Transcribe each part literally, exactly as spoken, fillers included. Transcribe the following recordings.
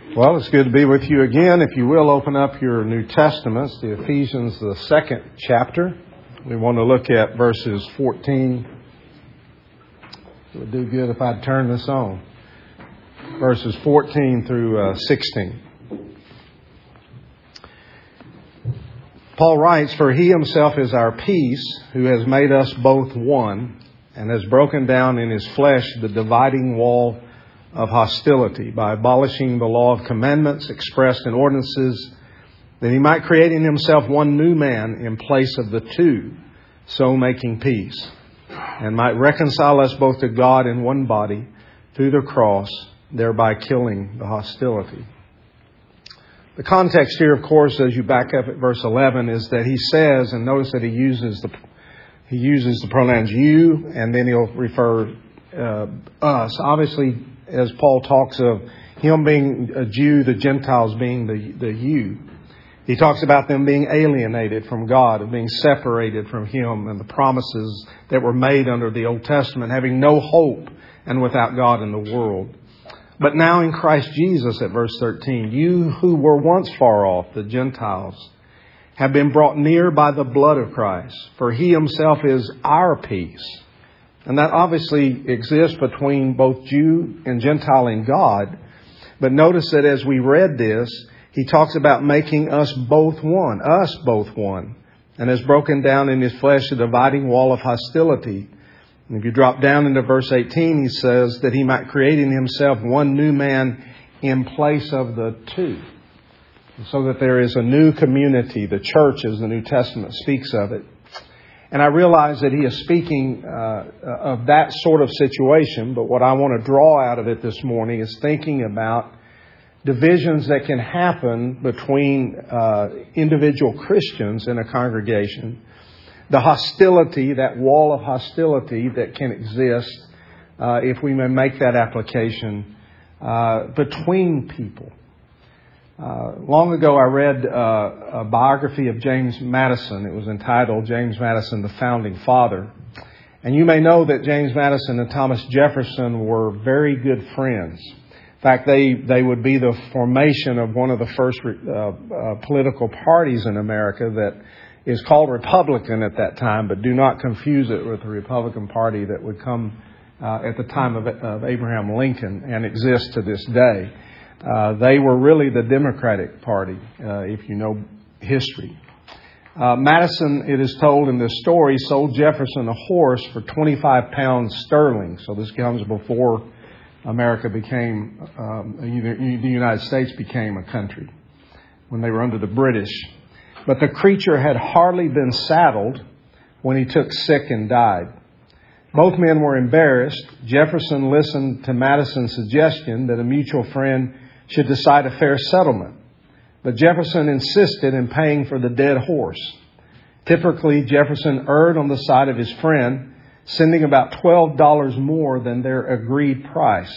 Well, it's good to be with you again. If you will, open up your New Testaments to Ephesians, the second chapter. We want to look at verses fourteen. It would do good if I'd turn this on. Verses fourteen through uh, sixteen. Paul writes, "For he himself is our peace, who has made us both one, and has broken down in his flesh the dividing wall of hostility by abolishing the law of commandments expressed in ordinances, that he might create in himself one new man in place of the two, so making peace, and might reconcile us both to God in one body through the cross, thereby killing the hostility." The context here, of course, as you back up at verse eleven, is that he says, and notice that he uses the he uses the pronouns you, and then he'll refer uh, us. Obviously, as Paul talks of him being a Jew, the Gentiles being the, the you. He talks about them being alienated from God and being separated from Him, and the promises that were made under the Old Testament, having no hope and without God in the world. But now in Christ Jesus, at verse thirteen, you who were once far off, the Gentiles, have been brought near by the blood of Christ, for He Himself is our peace. And that obviously exists between both Jew and Gentile in God. But notice that as we read this, he talks about making us both one, us both one, and has broken down in his flesh the dividing wall of hostility. And if you drop down into verse eighteen, he says that he might create in himself one new man in place of the two, so that there is a new community, the church as the New Testament speaks of it. And I realize that he is speaking uh, of that sort of situation, but what I want to draw out of it this morning is thinking about divisions that can happen between uh, individual Christians in a congregation, the hostility, that wall of hostility that can exist, uh, if we may make that application, uh, between people. Uh, long ago, I read uh, a biography of James Madison. It was entitled James Madison, the Founding Father. And you may know that James Madison and Thomas Jefferson were very good friends. In fact, they, they would be the formation of one of the first uh, uh, political parties in America that is called Republican at that time, but do not confuse it with the Republican Party that would come uh, at the time of, of Abraham Lincoln and exists to this day. Uh, they were really the Democratic Party, uh, if you know history. Uh, Madison, it is told in this story, sold Jefferson a horse for twenty-five pounds sterling. So this comes before America became, um, the United States became a country, when they were under the British. But the creature had hardly been saddled when he took sick and died. Both men were embarrassed. Jefferson listened to Madison's suggestion that a mutual friend should decide a fair settlement. But Jefferson insisted in paying for the dead horse. Typically, Jefferson erred on the side of his friend, sending about twelve dollars more than their agreed price.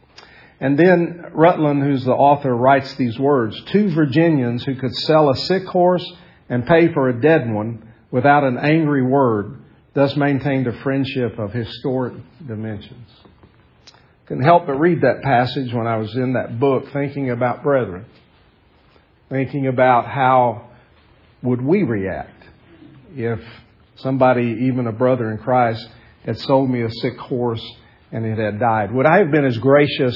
And then Rutland, who's the author, writes these words: "Two Virginians who could sell a sick horse and pay for a dead one without an angry word, thus maintained a friendship of historic dimensions." Couldn't help but read that passage when I was in that book, thinking about brethren, thinking about how would we react if somebody, even a brother in Christ, had sold me a sick horse and it had died. Would I have been as gracious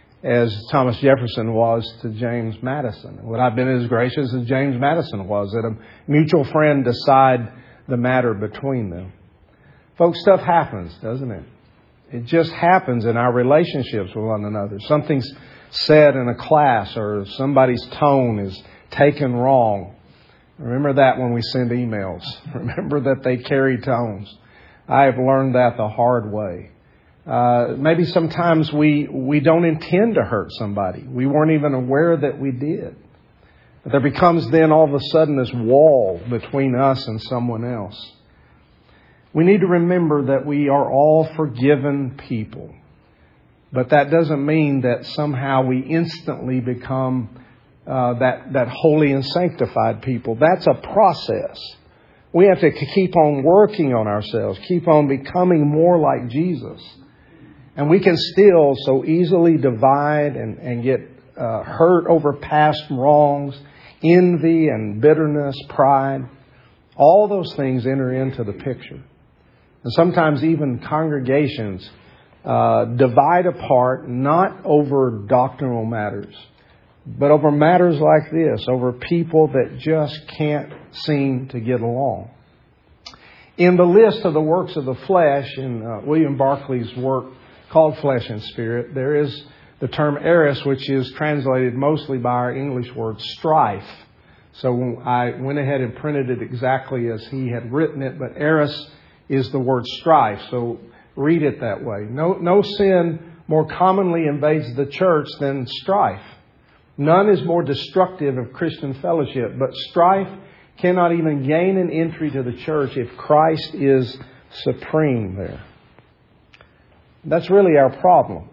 as Thomas Jefferson was to James Madison? Would I have been as gracious as James Madison was, that a mutual friend decide the matter between them? Folks, stuff happens, doesn't it? It just happens in our relationships with one another. Something's said in a class, or somebody's tone is taken wrong. Remember that when we send emails. Remember that they carry tones. I have learned that the hard way. Uh, maybe sometimes we, we don't intend to hurt somebody. We weren't even aware that we did. But there becomes then all of a sudden this wall between us and someone else. We need to remember that we are all forgiven people. But that doesn't mean that somehow we instantly become uh, that, that holy and sanctified people. That's a process. We have to keep on working on ourselves, keep on becoming more like Jesus. And we can still so easily divide and, and get uh, hurt over past wrongs, envy and bitterness, pride. All those things enter into the picture. And sometimes even congregations uh, divide apart not over doctrinal matters, but over matters like this, over people that just can't seem to get along. In the list of the works of the flesh in uh, William Barclay's work called Flesh and Spirit, there is the term eris, which is translated mostly by our English word strife. So I went ahead and printed it exactly as he had written it, but eris is the word strife. So read it that way. No, no sin more commonly invades the church than strife. None is more destructive of Christian fellowship, but strife cannot even gain an entry to the church if Christ is supreme there. That's really our problem,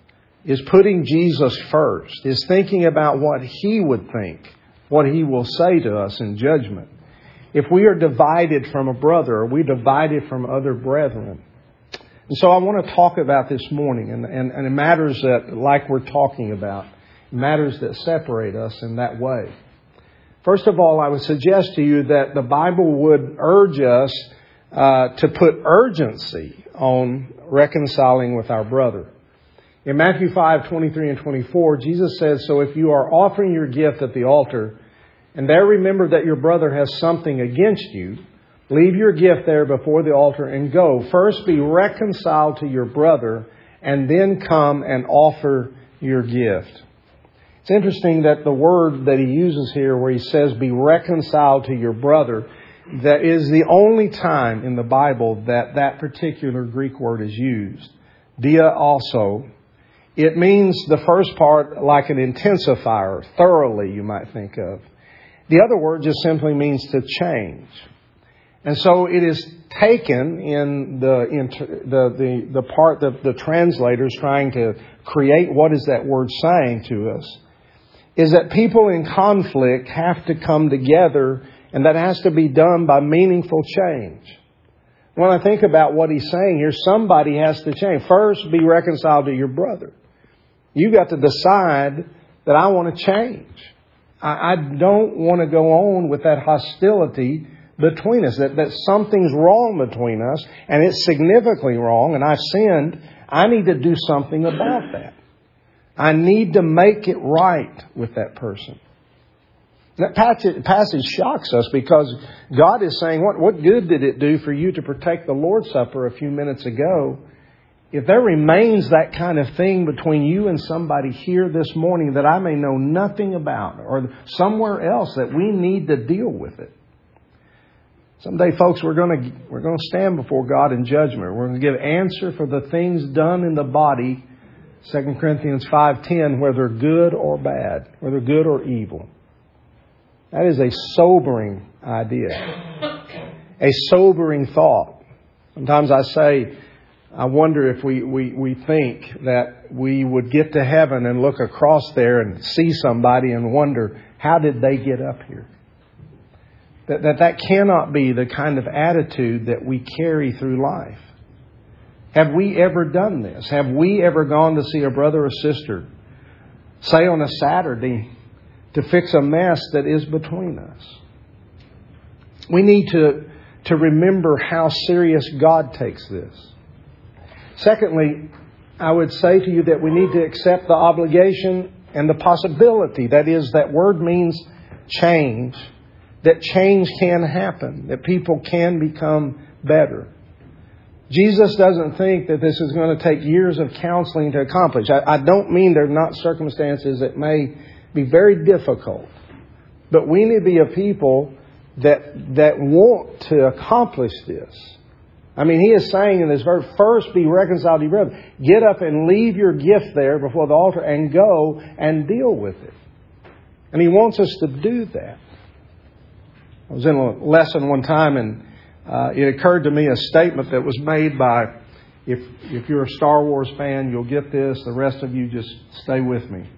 is putting Jesus first, is thinking about what He would think, what He will say to us in judgment. If we are divided from a brother, or we divided from other brethren. And so I want to talk about this morning, and, and, and it matters that, like we're talking about, matters that separate us in that way. First of all, I would suggest to you that the Bible would urge us uh, to put urgency on reconciling with our brother. In Matthew five, twenty-three and twenty-four, Jesus says, "So if you are offering your gift at the altar, and there remember that your brother has something against you, leave your gift there before the altar and go. First be reconciled to your brother, and then come and offer your gift." It's interesting that the word that he uses here where he says, be reconciled to your brother, that is the only time in the Bible that that particular Greek word is used. Dia also. It means the first part like an intensifier, thoroughly you might think of. The other word just simply means to change. And so it is taken in the the the, the part that the translators trying to create what is that word saying to us, is that people in conflict have to come together, and that has to be done by meaningful change. When I think about what he's saying here, somebody has to change. First, be reconciled to your brother. You've got to decide that I want to change. I, I don't want to go on with that hostility between us, that, that something's wrong between us, and it's significantly wrong, and I've sinned. I need to do something about that. I need to make it right with that person. That passage shocks us because God is saying, what, what good did it do for you to partake the Lord's Supper a few minutes ago if there remains that kind of thing between you and somebody here this morning that I may know nothing about, or somewhere else that we need to deal with it? Someday, folks, we're going to we're going to stand before God in judgment. We're going to give answer for the things done in the body, Second Corinthians five ten, whether good or bad, whether good or evil. That is a sobering idea, a sobering thought. Sometimes I say, I wonder if we, we, we think that we would get to heaven and look across there and see somebody and wonder, how did they get up here? That, that that cannot be the kind of attitude that we carry through life. Have we ever done this? Have we ever gone to see a brother or sister, say on a Saturday, to fix a mess that is between us? We need to, to remember how serious God takes this. Secondly, I would say to you that we need to accept the obligation and the possibility. That is, that word means change. That change can happen. That people can become better. Jesus doesn't think that this is going to take years of counseling to accomplish. I, I don't mean there are not circumstances that may be very difficult. But we need to be a people that that want to accomplish this. I mean, he is saying in this verse, first be reconciled to your brother. Get up and leave your gift there before the altar and go and deal with it. And he wants us to do that. I was in a lesson one time, and uh, it occurred to me a statement that was made by, if if you're a Star Wars fan, you'll get this. The rest of you just stay with me.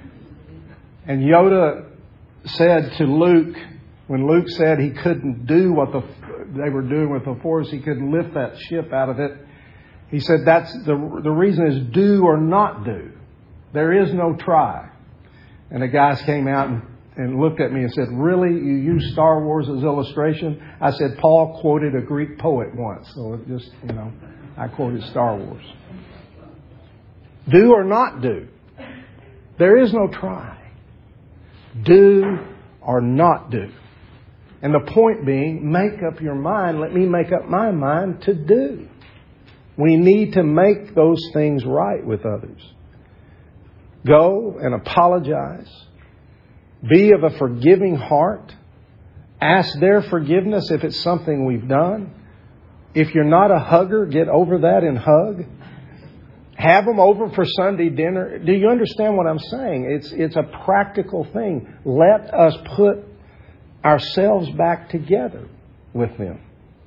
And Yoda said to Luke, when Luke said he couldn't do what the, they were doing with the Force, he couldn't lift that ship out of it. He said that's the the reason is do or not do. There is no try. And the guys came out and, and looked at me and said, really? You use Star Wars as illustration? I said, Paul quoted a Greek poet once. So it just, you know, I quoted Star Wars. Do or not do. There is no try. Do or not do. And the point being, make up your mind. Let me make up my mind to do. We need to make those things right with others. Go and apologize. Be of a forgiving heart. Ask their forgiveness if it's something we've done. If you're not a hugger, get over that and hug. Have them over for Sunday dinner. Do you understand what I'm saying? It's, it's a practical thing. Let us put ourselves back together with them.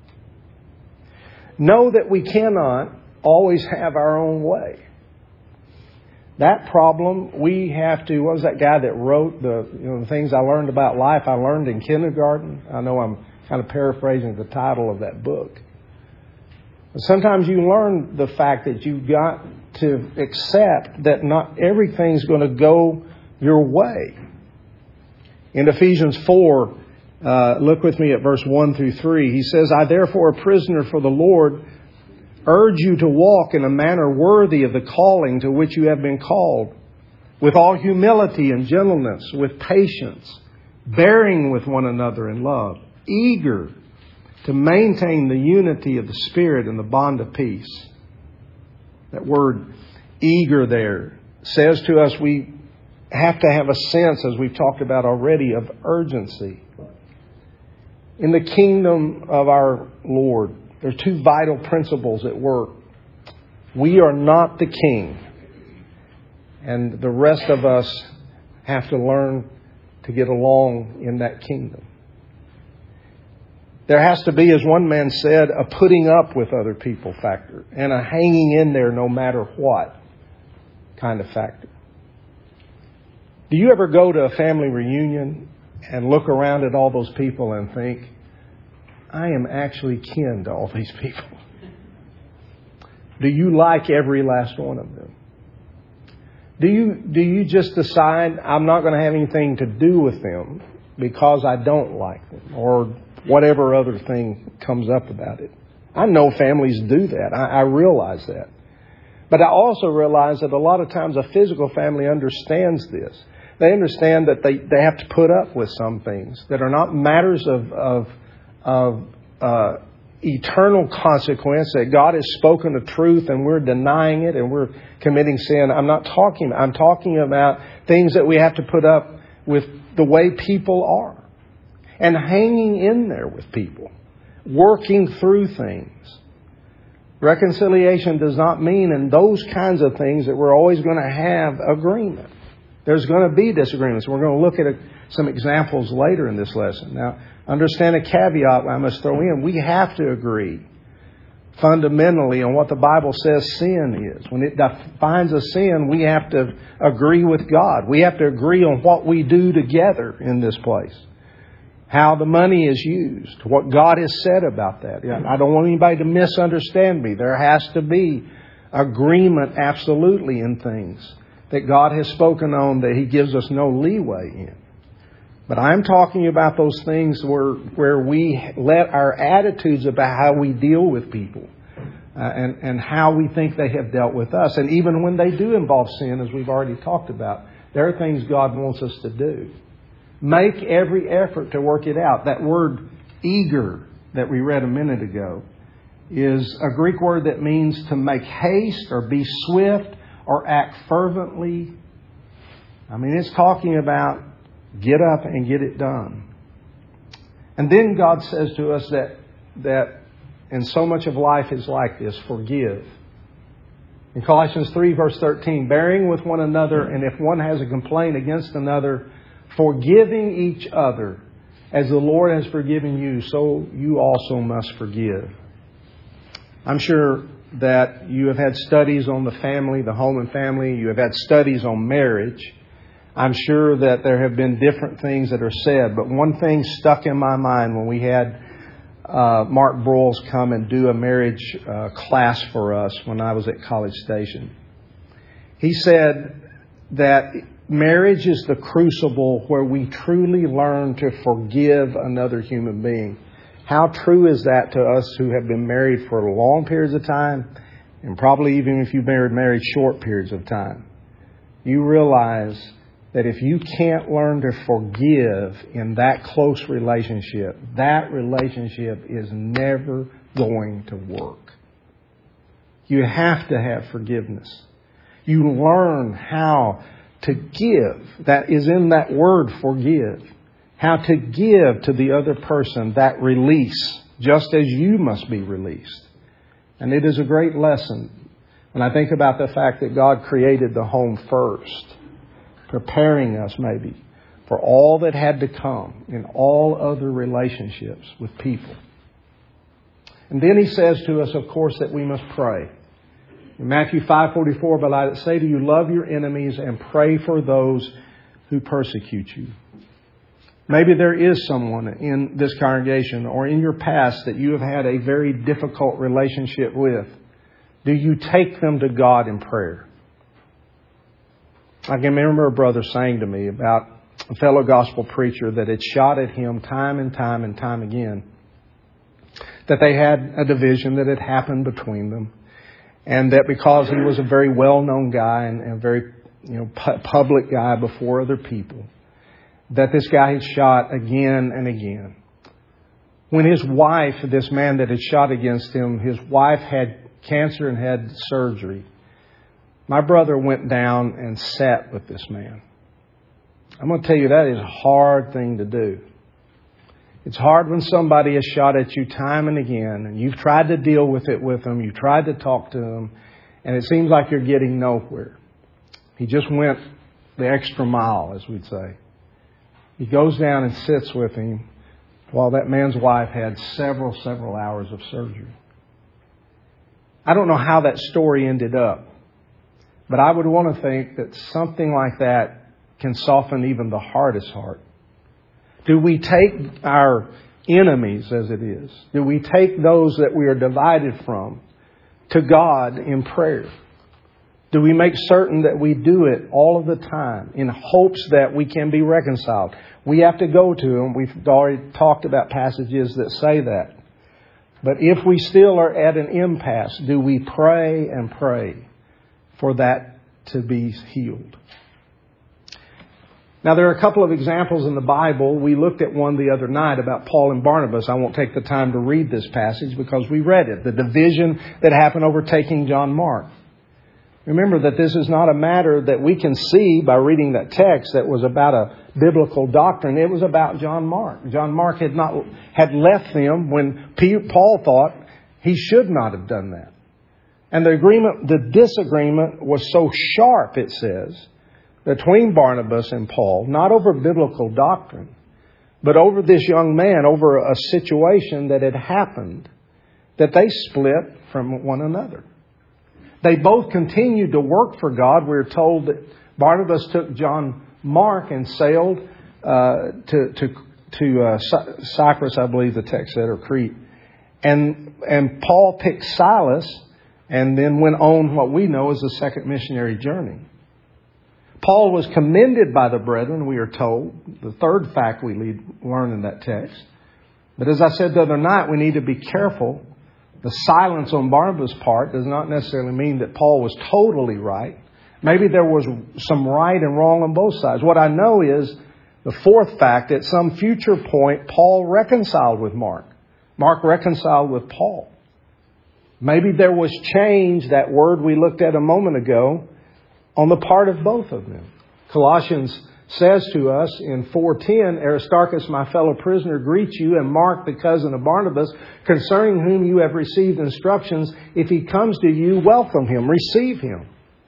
Know that we cannot always have our own way. That problem, we have to, what was that guy that wrote the, you know, the things I learned about life I learned in kindergarten? I know I'm kind of paraphrasing the title of that book. But sometimes you learn the fact that you've got to accept that not everything's going to go your way. In Ephesians four, uh, look with me at verse one through three. He says, I therefore, a prisoner for the Lord, urge you to walk in a manner worthy of the calling to which you have been called, with all humility and gentleness, with patience, bearing with one another in love, eager to maintain the unity of the Spirit and the bond of peace. That word eager there says to us we have to have a sense, as we've talked about already, of urgency. In the kingdom of our Lord, there are two vital principles at work. We are not the king. And the rest of us have to learn to get along in that kingdom. There has to be, as one man said, a putting up with other people factor and a hanging in there no matter what kind of factor. Do you ever go to a family reunion and look around at all those people and think, I am actually kin to all these people? Do you like every last one of them? Do you, do you just decide, I'm not going to have anything to do with them because I don't like them, or whatever other thing comes up about it? I know families do that. I, I realize that. But I also realize that a lot of times a physical family understands this. They understand that they, they have to put up with some things that are not matters of, of, of uh, eternal consequence, that God has spoken the truth and we're denying it and we're committing sin. I'm not talking, I'm talking about things that we have to put up with the way people are. And hanging in there with people. Working through things. Reconciliation does not mean in those kinds of things that we're always going to have agreement. There's going to be disagreements. We're going to look at a, some examples later in this lesson. Now, understand a caveat I must throw in. We have to agree fundamentally on what the Bible says sin is. When it defines a sin, we have to agree with God. We have to agree on what we do together in this place. How the money is used. What God has said about that. I don't want anybody to misunderstand me. There has to be agreement absolutely in things that God has spoken on that He gives us no leeway in. But I'm talking about those things where where we let our attitudes about how we deal with people uh, and, and how we think they have dealt with us. And even when they do involve sin, as we've already talked about, there are things God wants us to do. Make every effort to work it out. That word eager that we read a minute ago is a Greek word that means to make haste or be swift or act fervently. I mean, it's talking about get up and get it done. And then God says to us that, that and so much of life is like this, forgive. In Colossians three verse thirteen, bearing with one another, and if one has a complaint against another, forgiving each other, as the Lord has forgiven you, so you also must forgive. I'm sure that you have had studies on the family, the home and family. You have had studies on marriage. I'm sure that there have been different things that are said. But one thing stuck in my mind when we had uh, Mark Broyles come and do a marriage uh, class for us when I was at College Station. He said that marriage is the crucible where we truly learn to forgive another human being. How true is that to us who have been married for long periods of time, and probably even if you've been married short periods of time? You realize that if you can't learn to forgive in that close relationship, that relationship is never going to work. You have to have forgiveness. You learn how to give. That is in that word, forgive. How to give to the other person that release, just as you must be released. And it is a great lesson. And I think about the fact that God created the home first, preparing us maybe for all that had to come in all other relationships with people. And then He says to us, of course, that we must pray. In Matthew five forty-four, but I say to you, love your enemies and pray for those who persecute you. Maybe there is someone in this congregation or in your past that you have had a very difficult relationship with. Do you take them to God in prayer? I can remember a brother saying to me about a fellow gospel preacher that had shot at him time and time and time again. That they had a division that had happened between them. And that because he was a very well-known guy and a very you know pu- public guy before other people, that this guy had shot again and again. When his wife, this man that had shot against him, his wife had cancer and had surgery, my brother went down and sat with this man. I'm going to tell you, that is a hard thing to do. It's hard when somebody has shot at you time and again, and you've tried to deal with it with them, you've tried to talk to them, and it seems like you're getting nowhere. He just went the extra mile, as we'd say. He goes down and sits with him while that man's wife had several, several hours of surgery. I don't know how that story ended up, but I would want to think that something like that can soften even the hardest heart. Do we take our enemies, as it is, do we take those that we are divided from to God in prayer? Do we make certain that we do it all of the time in hopes that we can be reconciled? We have to go to Him. We've already talked about passages that say that. But if we still are at an impasse, do we pray and pray for that to be healed? Now, there are a couple of examples in the Bible. We looked at one the other night about Paul and Barnabas. I won't take the time to read this passage because we read it. The division that happened over taking John Mark. Remember that this is not a matter that we can see by reading that text that was about a biblical doctrine. It was about John Mark. John Mark had not had left them when Paul thought he should not have done that. And the agreement, the disagreement was so sharp, it says, between Barnabas and Paul, not over biblical doctrine, but over this young man, over a situation that had happened, that they split from one another. They both continued to work for God. We're told that Barnabas took John Mark and sailed uh, to to, to uh, Cyprus, I believe the text said, or Crete. And, and Paul picked Silas and then went on what we know as the second missionary journey. Paul was commended by the brethren, we are told. The third fact we learn in that text. But as I said the other night, we need to be careful. The silence on Barnabas' part does not necessarily mean that Paul was totally right. Maybe there was some right and wrong on both sides. What I know is the fourth fact, at some future point, Paul reconciled with Mark. Mark reconciled with Paul. Maybe there was change, that word we looked at a moment ago, on the part of both of them. Colossians says to us in four ten, Aristarchus, my fellow prisoner, greets you, and Mark, the cousin of Barnabas, concerning whom you have received instructions. If he comes to you, welcome him, receive him.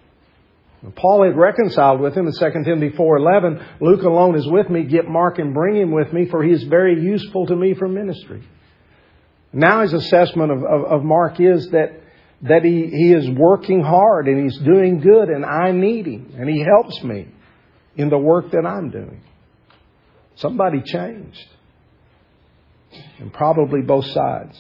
Paul had reconciled with him in Second Timothy four eleven. Luke alone is with me. Get Mark and bring him with me, for he is very useful to me for ministry. Now his assessment of, of, of Mark is that that he, he is working hard and he's doing good and I need him and he helps me in the work that I'm doing. Somebody changed. And probably both sides.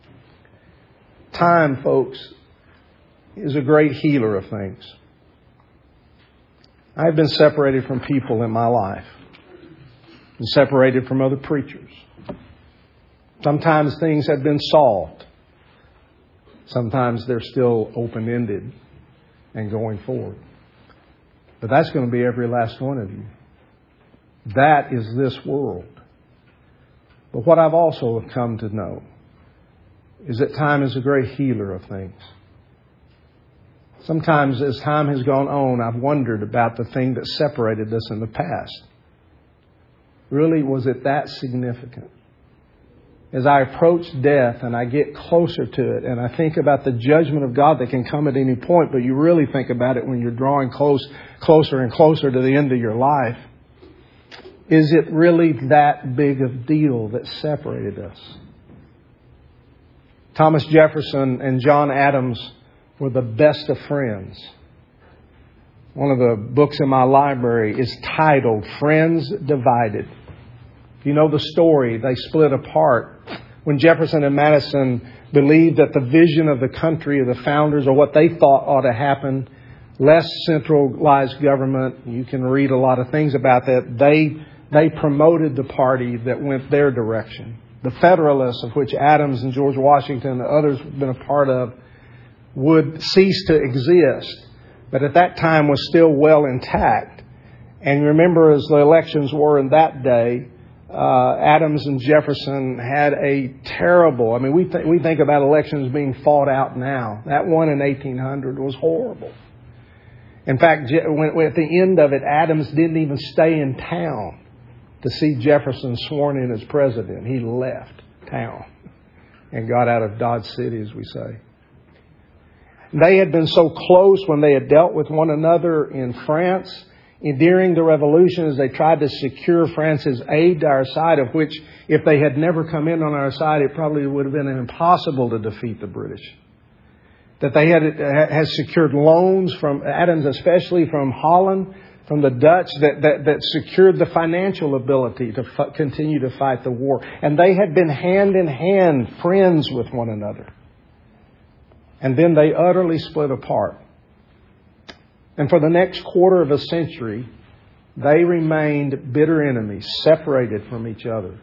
Time, folks, is a great healer of things. I've been separated from people in my life. Been separated from other preachers. Sometimes things have been solved. Sometimes they're still open-ended and going forward. But that's going to be every last one of you. That is this world. But what I've also come to know is that time is a great healer of things. Sometimes as time has gone on, I've wondered about the thing that separated us in the past. Really, was it that significant? As I approach death and I get closer to it and I think about the judgment of God that can come at any point, but you really think about it when you're drawing close, closer and closer to the end of your life. Is it really that big of a deal that separated us? Thomas Jefferson and John Adams were the best of friends. One of the books in my library is titled Friends Divided. You know the story. They split apart. When Jefferson and Madison believed that the vision of the country, of the founders, or what they thought ought to happen, less centralized government, you can read a lot of things about that, they, they promoted the party that went their direction. The Federalists, of which Adams and George Washington and others have been a part of, would cease to exist, but at that time was still well intact. And remember, as the elections were in that day, Uh, Adams and Jefferson had a terrible, I mean, we, th- we think about elections being fought out now. That one in eighteen hundred was horrible. In fact, Je- when, when at the end of it, Adams didn't even stay in town to see Jefferson sworn in as president. He left town and got out of Dodge City, as we say. They had been so close when they had dealt with one another in France. During the Revolution, as they tried to secure France's aid to our side, of which, if they had never come in on our side, it probably would have been impossible to defeat the British. That they had had secured loans from Adams, especially from Holland, from the Dutch, that, that, that secured the financial ability to f- continue to fight the war. And they had been hand in hand friends with one another. And then they utterly split apart. And for the next quarter of a century, they remained bitter enemies, separated from each other.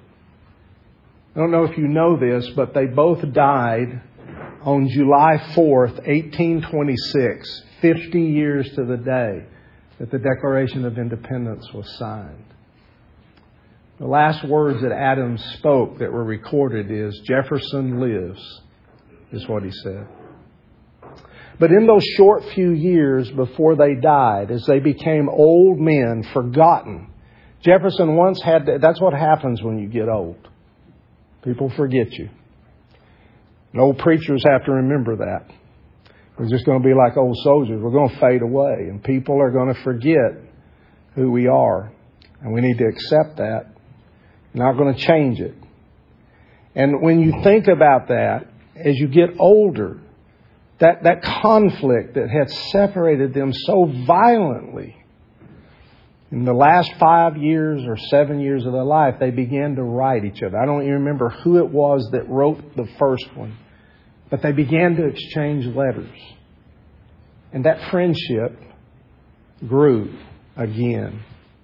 I don't know if you know this, but they both died on July fourth, eighteen twenty-six, fifty years to the day that the Declaration of Independence was signed. The last words that Adams spoke that were recorded is, "Jefferson lives," is what he said. But in those short few years before they died, as they became old men, forgotten, Jefferson once had to, that's what happens when you get old. People forget you. And old preachers have to remember that. We're just going to be like old soldiers. We're going to fade away, and people are going to forget who we are. And we need to accept that. We're not going to change it. And when you think about that, as you get older, That, that conflict that had separated them so violently, in the last five years or seven years of their life, they began to write each other. I don't even remember who it was that wrote the first one, but they began to exchange letters. And that friendship grew again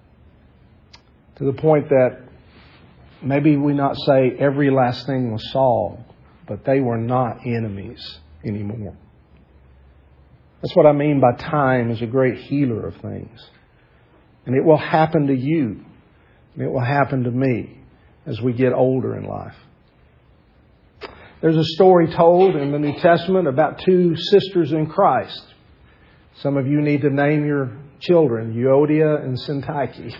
to the point that maybe we not say every last thing was solved, but they were not enemies anymore. That's what I mean by time is a great healer of things. And it will happen to you. And it will happen to me as we get older in life. There's a story told in the New Testament about two sisters in Christ. Some of you need to name your children, Euodia and Syntyche.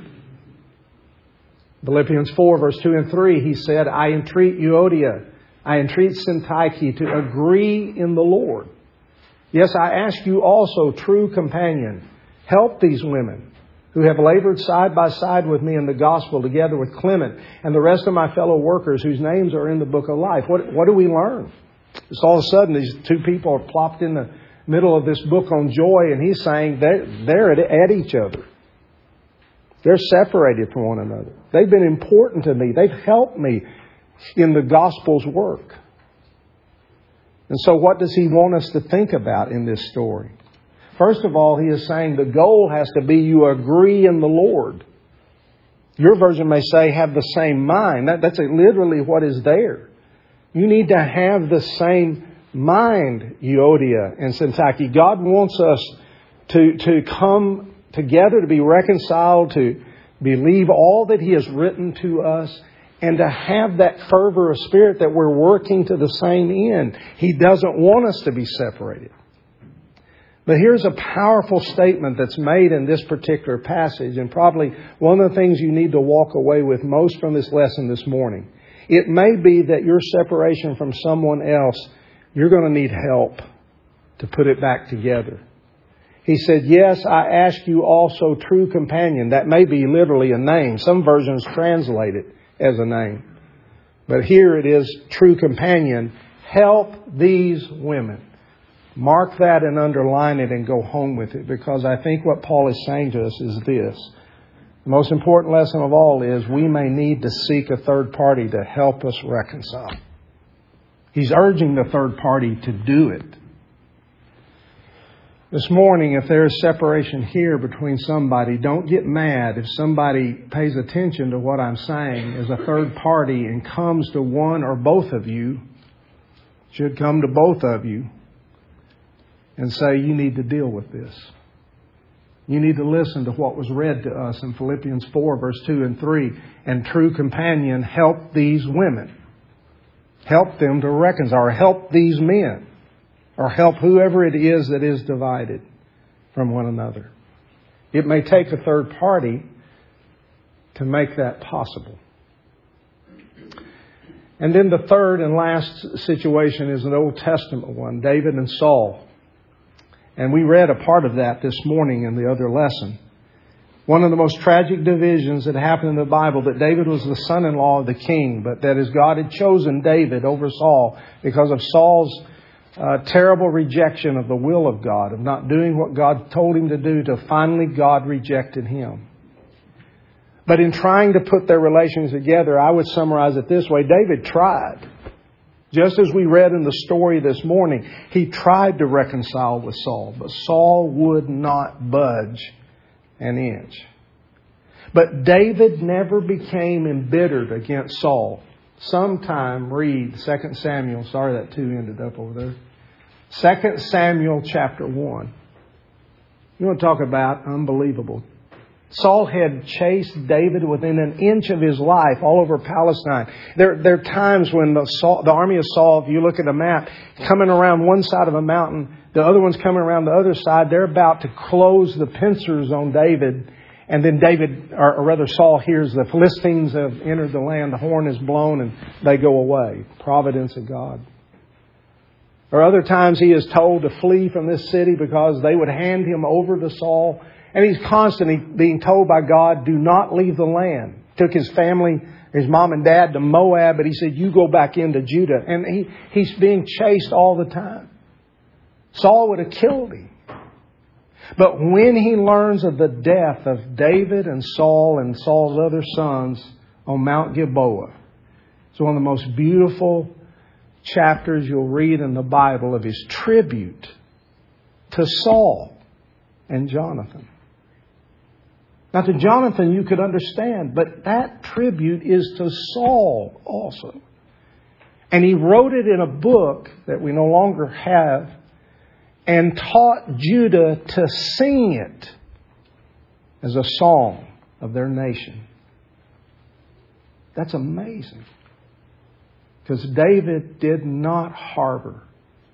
Philippians four, verse two and three, he said, I entreat Euodia, I entreat Syntyche to agree in the Lord. Yes, I ask you also, true companion, help these women who have labored side by side with me in the gospel, together with Clement and the rest of my fellow workers whose names are in the book of life. What, what do we learn? It's all of a sudden these two people are plopped in the middle of this book on joy, and he's saying they're, they're at, at each other. They're separated from one another. They've been important to me. They've helped me in the gospel's work. And so what does he want us to think about in this story? First of all, he is saying the goal has to be you agree in the Lord. Your version may say have the same mind. That, that's literally what is there. You need to have the same mind, Euodia and Syntyche. God wants us to, to come together, to be reconciled, to believe all that He has written to us, and to have that fervor of spirit that we're working to the same end. He doesn't want us to be separated. But here's a powerful statement that's made in this particular passage, and probably one of the things you need to walk away with most from this lesson this morning. It may be that your separation from someone else, you're going to need help to put it back together. He said, yes, I ask you also, true companion. That may be literally a name. Some versions translate it as a name. But here it is, true companion. Help these women. Mark that and underline it and go home with it, because I think what Paul is saying to us is this. The most important lesson of all is we may need to seek a third party to help us reconcile. He's urging the third party to do it. This morning, if there is separation here between somebody, don't get mad if somebody pays attention to what I'm saying as a third party and comes to one or both of you, should come to both of you, and say, you need to deal with this. You need to listen to what was read to us in Philippians four, verse two and three. And true companion, help these women. Help them to reconcile. Or help these men. Or help whoever it is that is divided from one another. It may take a third party to make that possible. And then the third and last situation is an Old Testament one, David and Saul. And we read a part of that this morning in the other lesson. One of the most tragic divisions that happened in the Bible, that David was the son-in-law of the king, but that as God had chosen David over Saul because of Saul's uh, terrible rejection of the will of God, of not doing what God told him to do, to finally God rejected him. But in trying to put their relations together, I would summarize it this way. David tried. Just as we read in the story this morning, he tried to reconcile with Saul, but Saul would not budge an inch. But David never became embittered against Saul. Sometime read Second Samuel. Sorry, that two ended up over there. Second Samuel chapter one. You want to talk about unbelievable. Saul had chased David within an inch of his life all over Palestine. There, there are times when the, Saul, the army of Saul, if you look at a map, coming around one side of a mountain, the other one's coming around the other side. They're about to close the pincers on David. And then David, or, or rather Saul, hears the Philistines have entered the land. The horn is blown and they go away. Providence of God. Or other times he is told to flee from this city because they would hand him over to Saul. And he's constantly being told by God, do not leave the land. Took his family, his mom and dad to Moab, but he said, you go back into Judah. And he, he's being chased all the time. Saul would have killed him. But when he learns of the death of David and Saul and Saul's other sons on Mount Gilboa, it's one of the most beautiful chapters you'll read in the Bible of his tribute to Saul and Jonathan. Now, to Jonathan, you could understand, but that tribute is to Saul also. And he wrote it in a book that we no longer have and taught Judah to sing it as a song of their nation. That's amazing. Because David did not harbor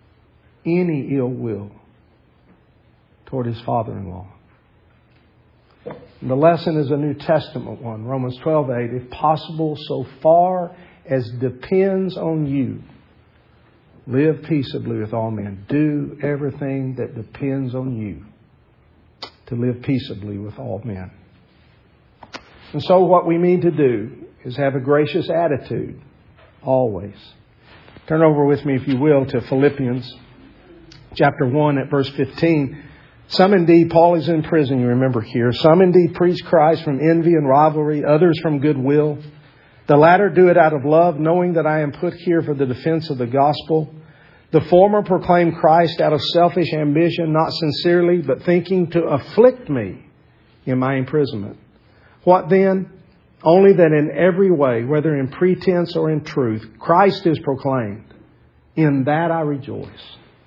any ill will toward his father-in-law. And the lesson is a New Testament one. Romans twelve eight. If possible, so far as depends on you, live peaceably with all men. Do everything that depends on you to live peaceably with all men. And so what we need to do is have a gracious attitude always. Turn over with me, if you will, to Philippians chapter one at verse fifteen. Some indeed, Paul is in prison, you remember here. Some indeed preach Christ from envy and rivalry, others from goodwill. The latter do it out of love, knowing that I am put here for the defense of the gospel. The former proclaimed Christ out of selfish ambition, not sincerely, but thinking to afflict me in my imprisonment. What then? Only that in every way, whether in pretense or in truth, Christ is proclaimed. In that I rejoice.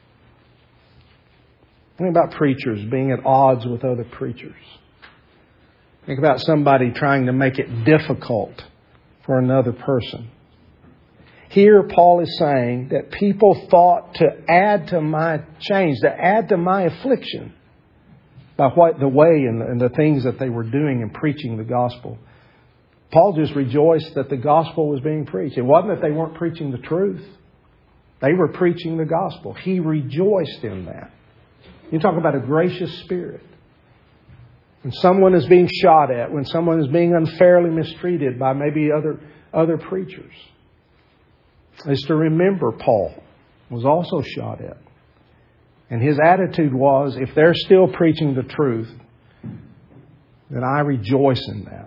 Think about preachers being at odds with other preachers. Think about somebody trying to make it difficult for another person. Here Paul is saying that people thought to add to my change, to add to my affliction by what the way and the, and the things that they were doing and preaching the gospel. Paul just rejoiced that the gospel was being preached. It wasn't that they weren't preaching the truth. They were preaching the gospel. He rejoiced in that. You talk about a gracious spirit. When someone is being shot at, when someone is being unfairly mistreated by maybe other, other preachers, is to remember Paul was also shot at. And his attitude was, if they're still preaching the truth, then I rejoice in that.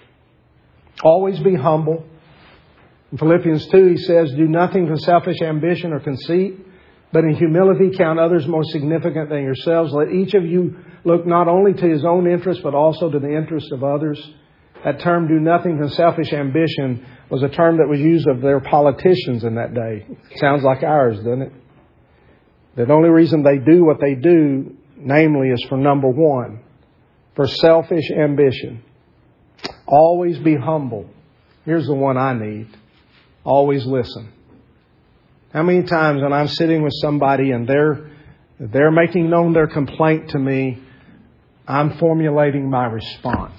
Always be humble. In Philippians two, he says, do nothing from selfish ambition or conceit, but in humility count others more significant than yourselves. Let each of you look not only to his own interest, but also to the interest of others. That term, do nothing from selfish ambition, was a term that was used of their politicians in that day. Sounds like ours, doesn't it? The only reason they do what they do, namely, is for number one, for selfish ambition. Always be humble. Here's the one I need. Always listen. How many times when I'm sitting with somebody and they're they're making known their complaint to me, I'm formulating my response.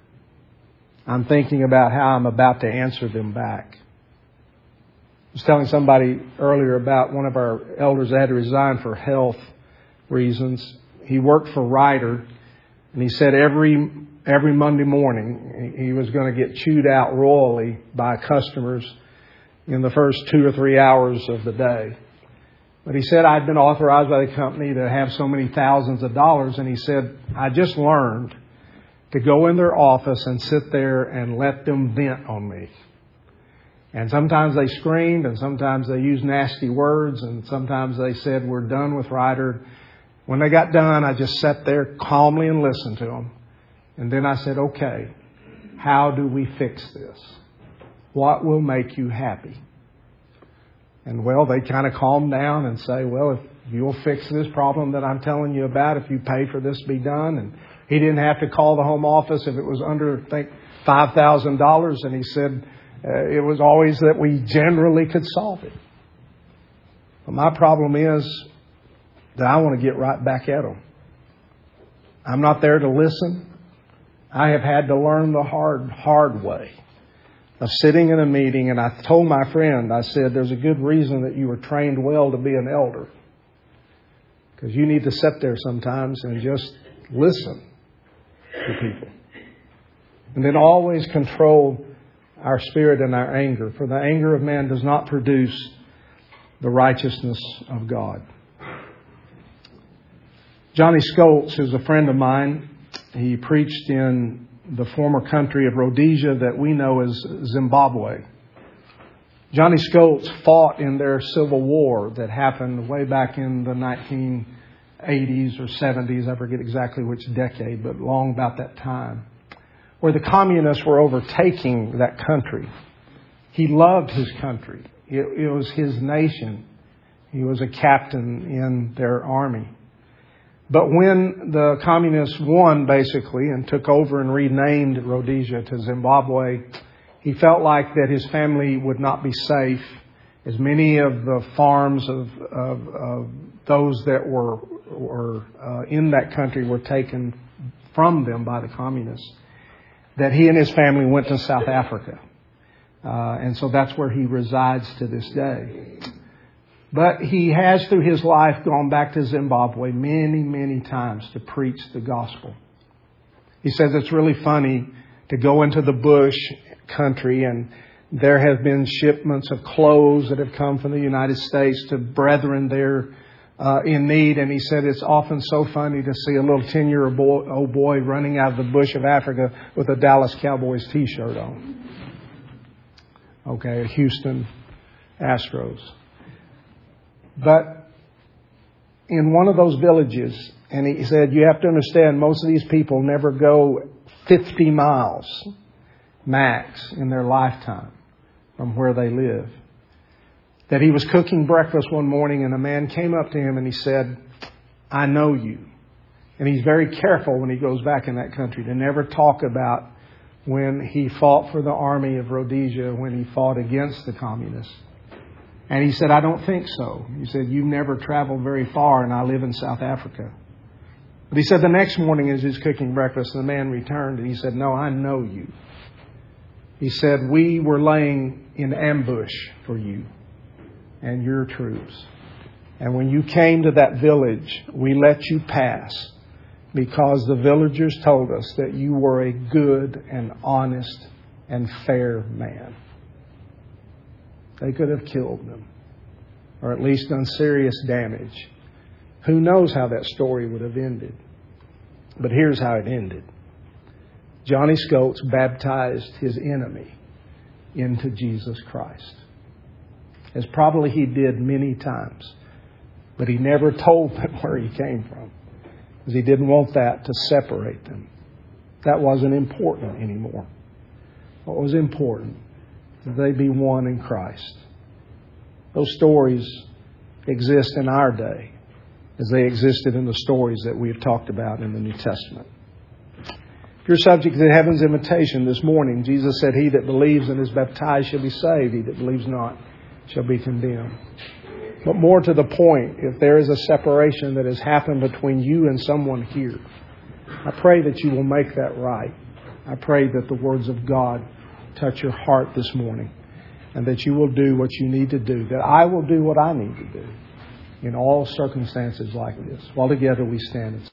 I'm thinking about how I'm about to answer them back. I was telling somebody earlier about one of our elders that had to resign for health reasons. He worked for Ryder, and he said every every Monday morning he was going to get chewed out royally by customers in the first two or three hours of the day. But he said, I'd been authorized by the company to have so many thousands of dollars. And he said, I just learned to go in their office and sit there and let them vent on me. And sometimes they screamed, and sometimes they used nasty words, and sometimes they said, we're done with Ryder. When they got done, I just sat there calmly and listened to them. And then I said, okay, how do we fix this? What will make you happy? And well, they kind of calm down and say, well, if you'll fix this problem that I'm telling you about, if you pay for this to be done. And he didn't have to call the home office if it was under, I think, five thousand dollars. And he said uh, it was always that we generally could solve it. But my problem is that I want to get right back at them. I'm not there to listen. I have had to learn the hard, hard way of sitting in a meeting, and I told my friend, I said, there's a good reason that you were trained well to be an elder. Because you need to sit there sometimes and just listen to people. And then always control our spirit and our anger. For the anger of man does not produce the righteousness of God. Johnny Scholz is a friend of mine. He preached in the former country of Rhodesia that we know as Zimbabwe. Johnny Scholz fought in their civil war that happened way back in the nineteen eighties or seventies. I forget exactly which decade, but long about that time, where the communists were overtaking that country. He loved his country. It, it was his nation. He was a captain in their army. But when the communists won, basically, and took over and renamed Rhodesia to Zimbabwe, he felt like that his family would not be safe, as many of the farms of, of, of those that were, were uh, in that country were taken from them by the communists, that he and his family went to South Africa. Uh, and so that's where he resides to this day. But he has, through his life, gone back to Zimbabwe many, many times to preach the gospel. He says it's really funny to go into the bush country, and there have been shipments of clothes that have come from the United States to brethren there uh, in need. And he said it's often so funny to see a little ten-year-old boy running out of the bush of Africa with a Dallas Cowboys T-shirt on. Okay, a Houston Astros. But in one of those villages, and he said, you have to understand, most of these people never go fifty miles max in their lifetime from where they live. That he was cooking breakfast one morning and a man came up to him and he said, I know you. And he's very careful when he goes back in that country to never talk about when he fought for the army of Rhodesia, when he fought against the communists. And he said, I don't think so. He said, you've never traveled very far and I live in South Africa. But he said the next morning as he was cooking breakfast, the man returned and he said, no, I know you. He said, we were laying in ambush for you and your troops. And when you came to that village, we let you pass because the villagers told us that you were a good and honest and fair man. They could have killed them or at least done serious damage. Who knows how that story would have ended? But here's how it ended. Johnny Scotes baptized his enemy into Jesus Christ. As probably he did many times. But he never told them where he came from. Because he didn't want that to separate them. That wasn't important anymore. What was important? That they be one in Christ. Those stories exist in our day as they existed in the stories that we have talked about in the New Testament. If you're subject to heaven's invitation this morning, Jesus said, he that believes and is baptized shall be saved. He that believes not shall be condemned. But more to the point, if there is a separation that has happened between you and someone here, I pray that you will make that right. I pray that the words of God touch your heart this morning and that you will do what you need to do, that I will do what I need to do in all circumstances like this. While together we stand and